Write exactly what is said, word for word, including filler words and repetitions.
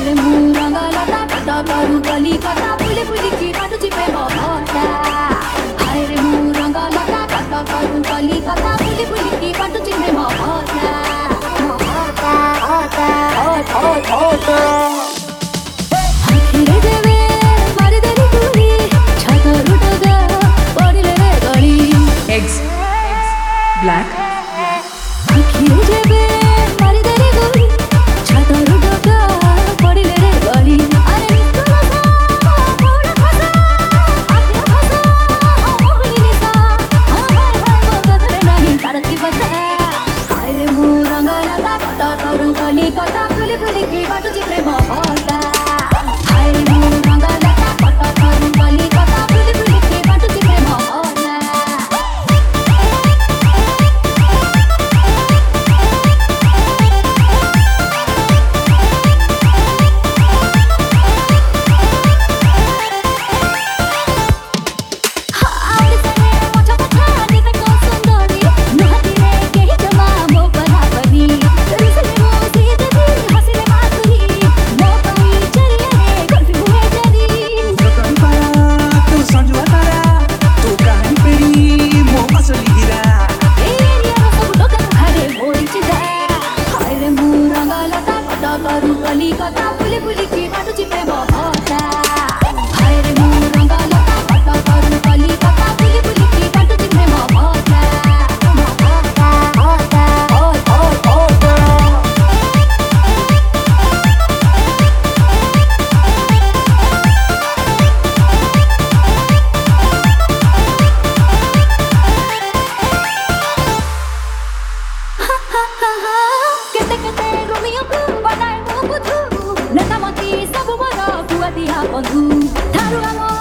रे मुरंगा लता कटा करू कली कटा फुली फुली की काटू चिपे बहता हाय रे मुरंगा लता कटा करू कली कटा फुली फुली की काटू चिपे बहता बहता होता होता होता आखिरे देवे मारी देली कुड़ी छाता रुटगा पड़िले रे गली eggs black आखिरे देवे मारी देली कुड़ी छाता रुटगा पड़िले रे गली अरे निस्कला सा थोड़ा खसा आखिरे खसा होली निसा हाय हाय हाय बगत रे नहीं करती बता हाय रे मुरंगा लता कटा करू कली कटा फुली फुली की काटू चिपे बहता हाय रे मुरंगा लता कटा करू कली कटा फुली फुली की काटू चिपे बहता करू कली कटा फुली फुली की काटू चिपे बहता हाय रे मुरंगा लता कटा करू कली कटा फुली फुली की काटू चिपे बहता बहता होता होता होता केते केते रोमियो को बनाए मो बुधु नेता मंत्री सब मोर कुआ दिया बंधु थारु हम